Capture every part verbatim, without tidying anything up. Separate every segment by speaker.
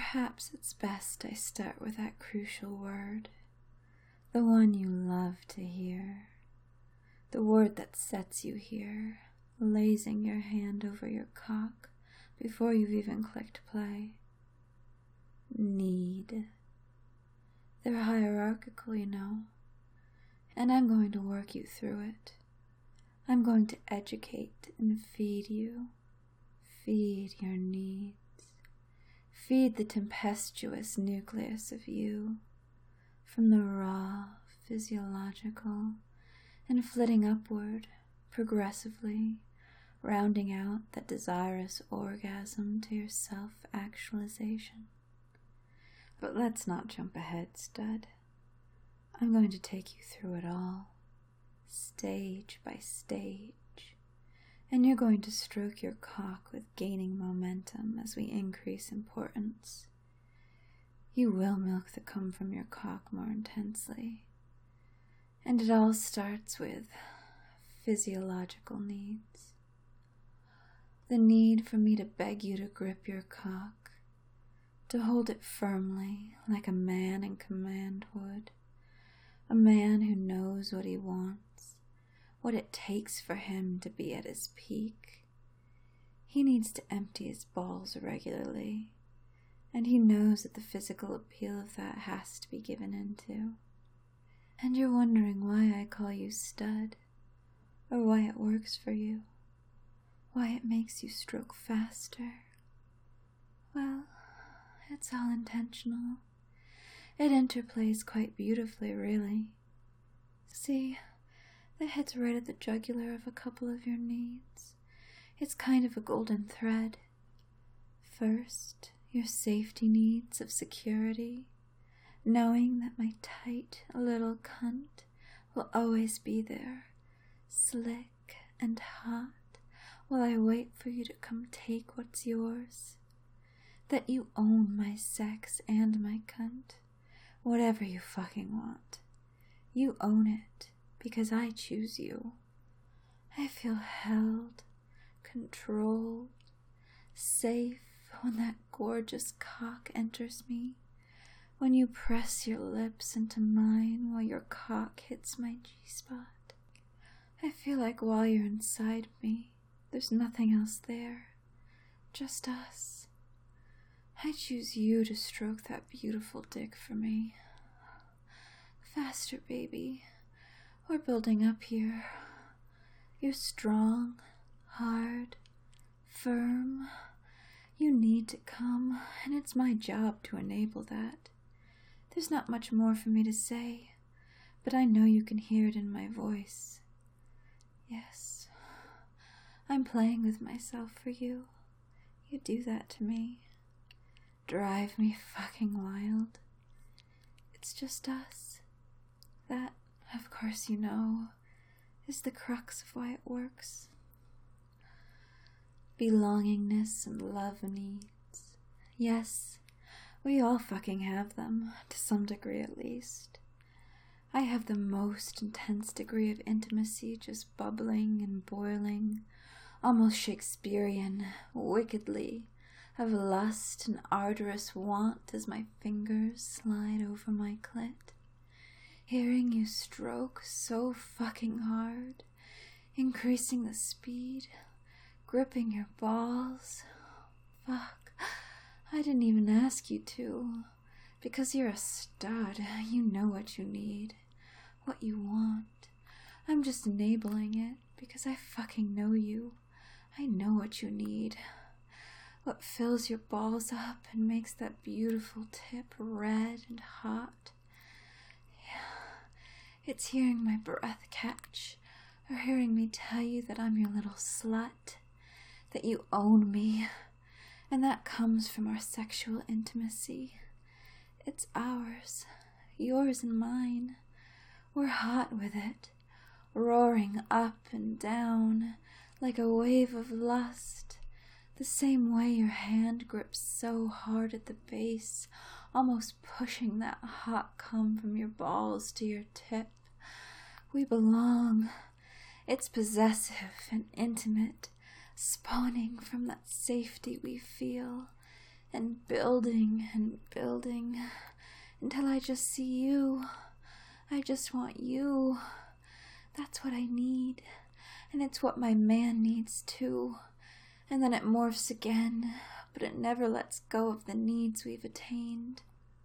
Speaker 1: perhaps it's best I start with that crucial word, the one you love to hear, the word that sets you here, lazing your hand over your cock before you've even clicked play. Need. They're hierarchical, you know, and I'm going to work you through it. I'm going to educate and feed you. Feed your needs. Feed the tempestuous nucleus of you, from the raw, physiological, and flitting upward, progressively, rounding out that desirous orgasm to your self-actualization. But let's not jump ahead, stud. I'm going to take you through it all, stage by stage, and you're going to stroke your cock with gaining momentum as we increase importance. You will milk the cum from your cock more intensely, and it all starts with physiological needs. The need for me to beg you to grip your cock, to hold it firmly like a man in command would, a man who knows what he wants, what it takes for him to be at his peak. He needs to empty his balls regularly, and he knows that the physical appeal of that has to be given into. And you're wondering why I call you stud, or why it works for you, why it makes you stroke faster. Well, it's all intentional. It interplays quite beautifully, really. See, the head's right at the jugular of a couple of your needs. It's kind of a golden thread. First, your safety needs of security, knowing that my tight little cunt will always be there, slick and hot, while I wait for you to come take what's yours. That you own my sex and my cunt, whatever you fucking want. You own it, because I choose you. I feel held, controlled, safe when that gorgeous cock enters me, when you press your lips into mine while your cock hits my G-spot. I feel like while you're inside me, there's nothing else there, just us. I choose you to stroke that beautiful dick for me. Faster, baby. We're building up here. You're strong, hard, firm. You need to come, and it's my job to enable that. There's not much more for me to say, but I know you can hear it in my voice. Yes, I'm playing with myself for you. You do that to me. Drive me fucking wild. It's just us. That, of course you know, is the crux of why it works. Belongingness and love needs. Yes, we all fucking have them, to some degree at least. I have the most intense degree of intimacy just bubbling and boiling, almost Shakespearean, wickedly, of lust and arduous want as my fingers slide over my clit. Hearing you stroke so fucking hard, increasing the speed, gripping your balls. Fuck, I didn't even ask you to, because you're a stud. You know what you need, what you want. I'm just enabling it because I fucking know you. I know what you need. What fills your balls up and makes that beautiful tip red and hot. Yeah, it's hearing my breath catch, or hearing me tell you that I'm your little slut, that you own me, and that comes from our sexual intimacy. It's ours, yours and mine. We're hot with it, roaring up and down like a wave of lust, the same way your hand grips so hard at the base, almost pushing that hot cum from your balls to your tip. We belong. It's possessive and intimate, spawning from that safety we feel, and building and building until I just see you. I just want you. That's what I need, and it's what my man needs too. And then it morphs again, but it never lets go of the needs we've attained.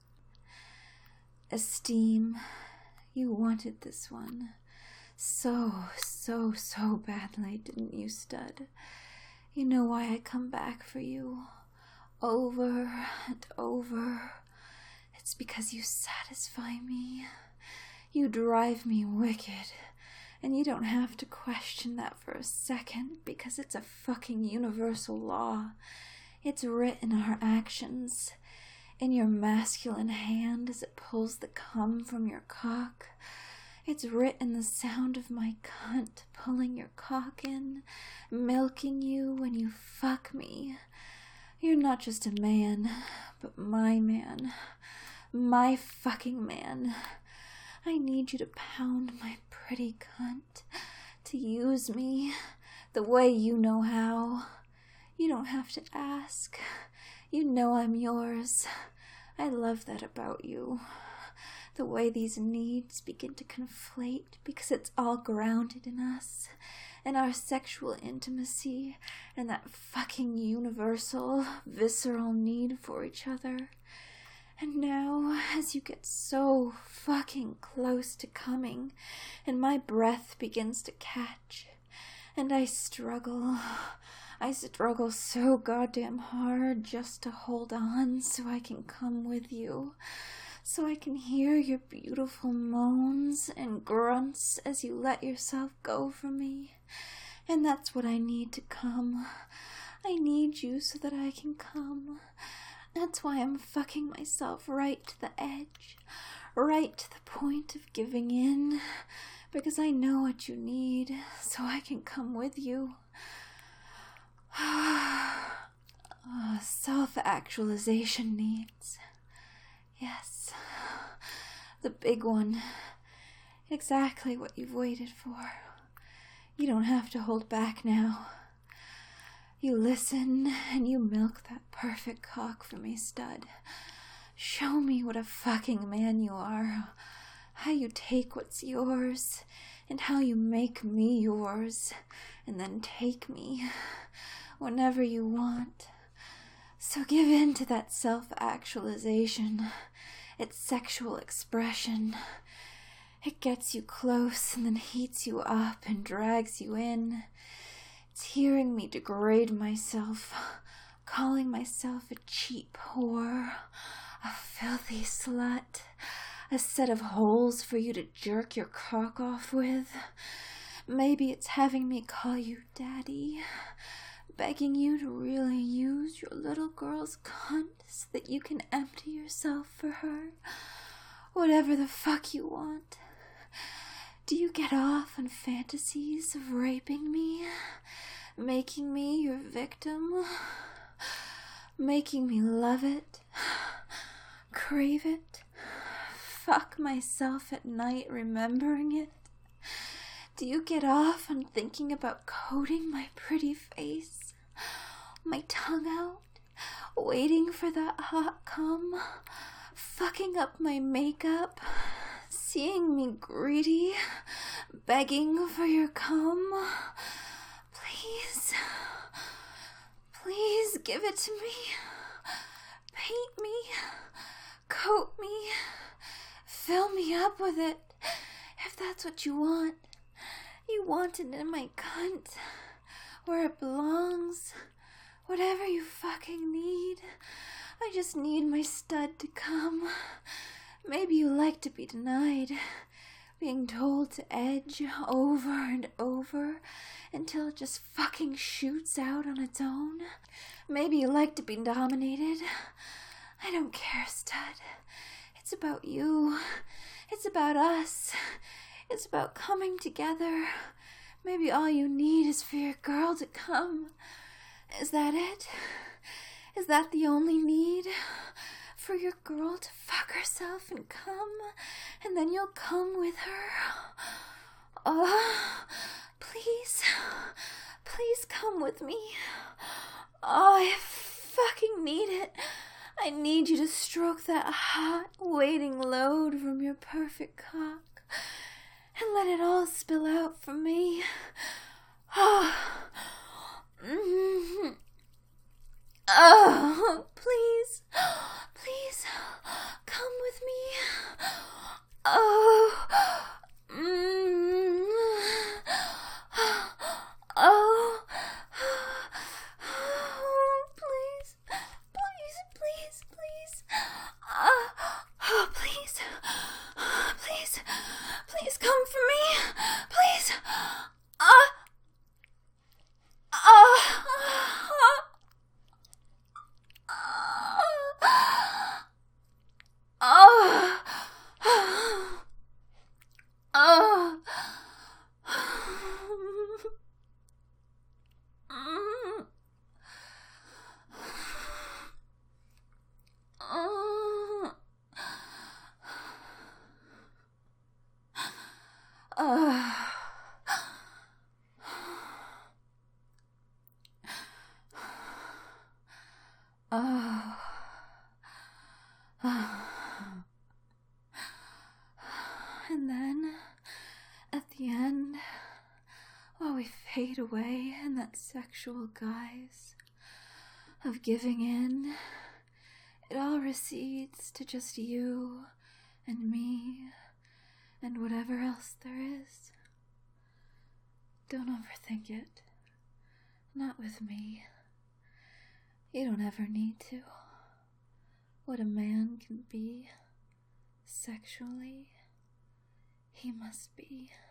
Speaker 1: Esteem. You wanted this one. So, so, so badly, didn't you, stud? You know why I come back for you. Over and over. It's because you satisfy me. You drive me wicked. And you don't have to question that for a second, because it's a fucking universal law. It's written in our actions. In your masculine hand as it pulls the cum from your cock. It's written the sound of my cunt pulling your cock in, milking you when you fuck me. You're not just a man, but my man. My fucking man. I need you to pound my pretty cunt, to use me the way you know how. You don't have to ask. You know I'm yours. I love that about you. The way these needs begin to conflate because it's all grounded in us, in our sexual intimacy, and that fucking universal, visceral need for each other. And now, as you get so fucking close to coming, and my breath begins to catch, and I struggle... I struggle so goddamn hard just to hold on so I can come with you, so I can hear your beautiful moans and grunts as you let yourself go from me. And that's what I need to come. I need you so that I can come. That's why I'm fucking myself right to the edge, right to the point of giving in, because I know what you need, so I can come with you. Oh, self-actualization needs. Yes, the big one. Exactly what you've waited for. You don't have to hold back now. You listen and you milk that perfect cock for me, stud. Show me what a fucking man you are. How you take what's yours and how you make me yours and then take me whenever you want. So give in to that self-actualization. It's sexual expression. It gets you close and then heats you up and drags you in. It's hearing me degrade myself, calling myself a cheap whore, a filthy slut, a set of holes for you to jerk your cock off with. Maybe it's having me call you daddy, begging you to really use your little girl's cunt so that you can empty yourself for her. Whatever the fuck you want. Do you get off on fantasies of raping me? Making me your victim? Making me love it? Crave it? Fuck myself at night remembering it? Do you get off on thinking about coating my pretty face? My tongue out? Waiting for that hot cum? Fucking up my makeup? Seeing me greedy? Begging for your cum? Please? Please give it to me. Paint me. Coat me. Fill me up with it. If that's what you want. You want it in my cunt, where it belongs. Whatever you fucking need. I just need my stud to come. Maybe you like to be denied, being told to edge over and over until it just fucking shoots out on its own. Maybe you like to be dominated. I don't care, stud. It's about you. It's about us. It's about coming together. Maybe all you need is for your girl to come. Is that it? Is that the only need? For your girl to fuck herself and come, and then you'll come with her? Oh, please, please come with me. Oh, I fucking need it. I need you to stroke that hot, waiting load from your perfect cock and let it all spill out for me. Oh, mm-hmm. Oh, please, please, come with me. Oh, mm, oh, please, please, please, please. Uh, oh, please, please, please come for me, please. Uh, uh, Oh, oh, oh, and then, at the end, while we fade away in that sexual guise of giving in, it all recedes to just you and me and whatever else there is. Don't overthink it. Not with me. You don't ever need to. What a man can be sexually, he must be.